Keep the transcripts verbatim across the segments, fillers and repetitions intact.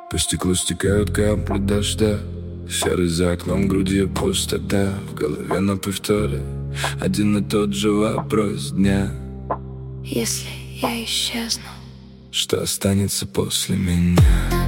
По стеклу стекают капли дождя. Серый за окном, груди пустота. В голове на повторе один и тот же вопрос дня: если я исчезну, что останется после меня?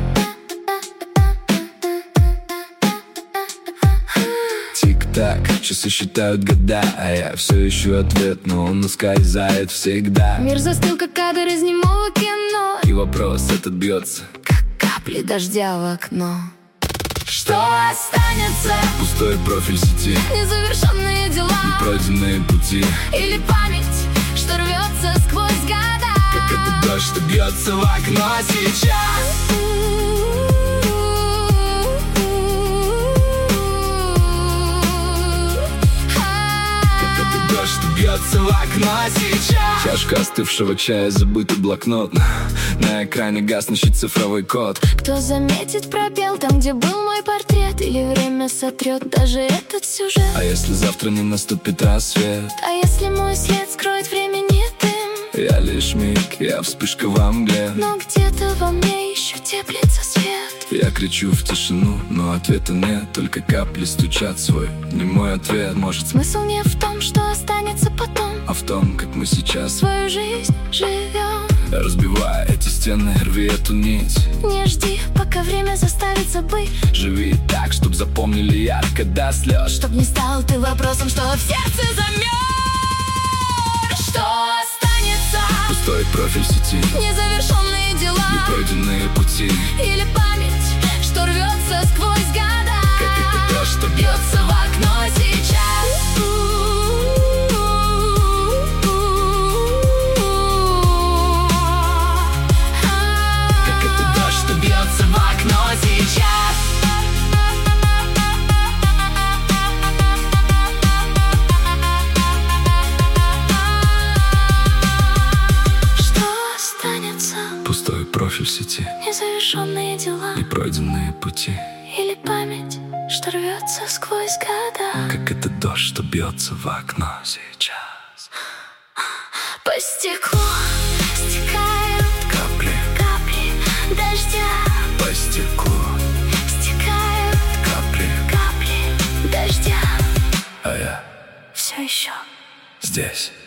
Тик-так, часы считают года, а я все ищу ответ, но он ускользает всегда. Мир застыл, как кадр из немого кино, и вопрос этот бьется, как капли дождя в окно. Что останется? Пустой профиль сети, незавершенные дела, непройденные пути, или память, что рвется сквозь года, как этот дождь, что бьется в окно сейчас. Что бьется в окно сейчас. Чашка остывшего чая, забытый блокнот. На экране гаснущий цифровой код. Кто заметит пробел там, где был мой портрет? Или время сотрет даже этот сюжет? А если завтра не наступит рассвет? А если мой след скроет времени дым? Я лишь миг, я вспышка во мгле, но где-то во мне еще теплится свет. Я кричу в тишину, но ответа нет. Только капли стучат свой немой ответ. Может, смысл не в том, что останется потом, а в том, как мы сейчас свою жизнь живем. Разбивая эти стены, рви эту нить. Не жди, пока время заставит забыть. Живи так, чтоб запомнили ярко до слез, чтоб не стал ты вопросом, что в сердце замер. Что останется? Пустой профиль сети, незавершенные дела, непройденные пути, или память, что рвется сквозь года, как это дождь, что бьется в окно сейчас. Как это дождь, что бьется в окно сейчас. Пустой профиль сети, незавершенные дела, непройденные пути, или память, что рвется сквозь года, как этот дождь, что бьется в окно сейчас. по стеклу стекают капли, капли дождя, по стеклу стекают капли, капли дождя, а я все еще здесь.